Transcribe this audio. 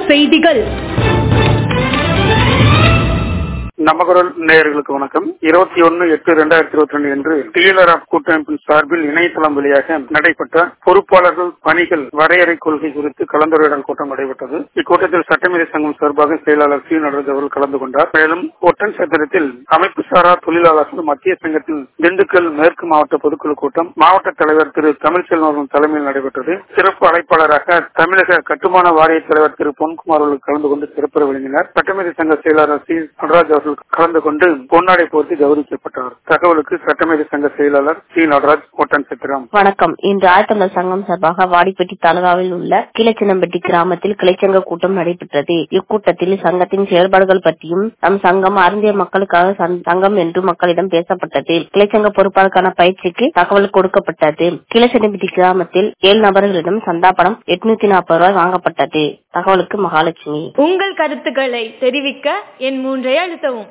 செய்திகள். நமக்குரல் நேயர்களுக்கு வணக்கம். 21/8/2022 என்று டீலர் ஆப் கூட்டமைப்பின் சார்பில் இணையதளம் வழியாக நடைபெற்ற பொறுப்பாளர்கள் பணிகள் வரையறை கொள்கை குறித்து கலந்துரையாடல் கூட்டம் நடைபெற்றது. இக்கூட்டத்தில் சட்டமேதை சங்கம் சார்பாக செயலாளர் சி நடராஜ் அவர்கள் கலந்து கொண்டார். மேலும் ஒட்டன் சத்திரத்தில் அமைப்பு சாரா தொழிலாளர்கள் மத்திய சங்கத்தில் திண்டுக்கல் மேற்கு மாவட்ட பொதுக்குழு கூட்டம் மாவட்ட தலைவர் திரு தமிழ்ச்செல்வன் தலைமையில் நடைபெற்றது. சிறப்பு அழைப்பாளராக தமிழக கட்டுமான வாரிய தலைவர் திரு பொன்குமார் அவர்கள் கலந்து கொண்டு சிறப்புரை வழங்கினார். சட்டமேதை சங்க செயலாளர் சி நடராஜ் அவர்கள் கலந்து கொண்டு பொன்னாடை போர்த்தி கௌரவிக்கப்பட்டார். தகவலுக்கு சட்டமேதை சங்க செயலாளர் சி நடராஜ், ஒட்டன் சத்திரம். வணக்கம். இன்று ஆழ்த்தமிழர் சங்கம் சார்பாக வாடிப்பட்டி தாலுகாவில் உள்ள கிளைச்சின்னம்பட்டி கிராமத்தில் கிளைச்சங்க கூட்டம் நடைபெற்றது. இக்கூட்டத்தில் சங்கத்தின் செயல்பாடுகள் பற்றியும் நம் சங்கம் அருந்திய மக்களுக்காக சங்கம் என்று மக்களிடம் பேசப்பட்டது. கிளைச்சங்க பொறுப்பாளருக்கான பயிற்சிக்கு தகவல் கொடுக்கப்பட்டது. கிளைச்சின்னம்பட்டி கிராமத்தில் 7 நபர்களிடம் சந்தா பணம் 840 ரூபாய் வாங்கப்பட்டது. தகவலுக்கு மகாலட்சுமி. உங்கள் கருத்துக்களை தெரிவிக்க என் 3 அழுத்தவும்.